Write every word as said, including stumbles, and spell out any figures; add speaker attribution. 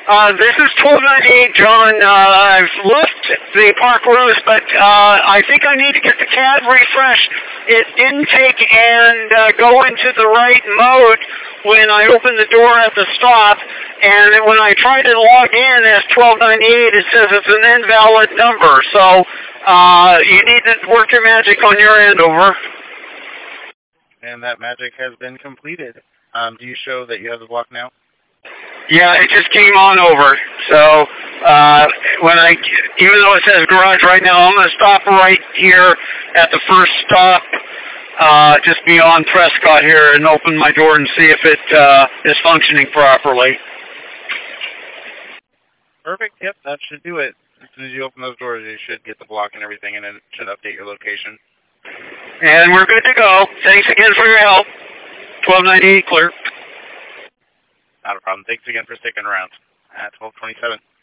Speaker 1: Uh, this is twelve ninety-eight, John. Uh, I've left the Park Rose, but uh, I think I need to get the C A D refreshed. It didn't take and uh, go into the right mode when I opened the door at the stop, and when I tried to log in as twelve ninety-eight, it says it's an invalid number. So uh, you need to work your magic on your end, over.
Speaker 2: And that magic has been completed. Um, do you show that you have the block now?
Speaker 1: Yeah, it just came on over. So uh, when I, even though it says garage right now, I'm going to stop right here at the first stop, uh, just beyond Prescott here, and open my door and see if it uh, is functioning properly.
Speaker 2: Perfect. Yep, that should do it. As soon as you open those doors, you should get the block and everything, and then it should update your location.
Speaker 1: And we're good to go. Thanks again for your help. twelve ninety-eight, clear.
Speaker 2: Not a problem. Thanks again for sticking around at twelve twenty-seven.